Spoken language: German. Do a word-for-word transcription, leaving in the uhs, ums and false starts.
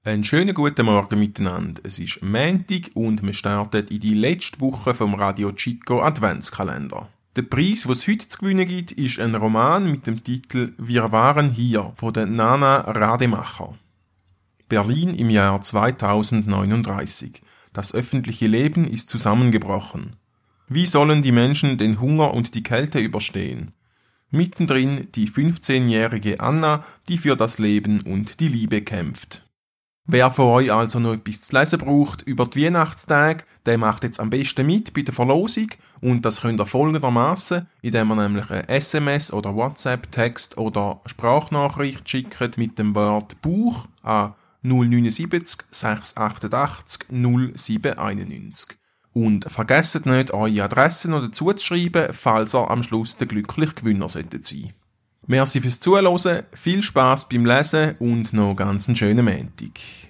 Einen schönen guten Morgen miteinander. Es ist Montag und wir starten in die letzte Woche vom Radio Chico Adventskalender. Der Preis, den es heute zu gewinnen gibt, ist ein Roman mit dem Titel «Wir waren hier» von der Nana Rademacher. Berlin im Jahr zweitausendneununddreißig. Das öffentliche Leben ist zusammengebrochen. Wie sollen die Menschen den Hunger und die Kälte überstehen? Mittendrin die fünfzehnjährige Anna, die für das Leben und die Liebe kämpft. Wer von euch also noch etwas zu lesen braucht über die Weihnachtstage, der macht jetzt am besten mit bei der Verlosung und das könnt ihr folgendermaßen, indem ihr nämlich eine S M S oder WhatsApp-Text oder Sprachnachricht schickt mit dem Wort Buch an null neun sieben sechs acht acht null sieben eins eins. Und vergesst nicht, eure Adresse noch dazu zu schreiben, falls ihr am Schluss der glückliche Gewinner solltet sein. Merci fürs Zuhören, viel Spass beim Lesen und noch ganz einen schönen Montag.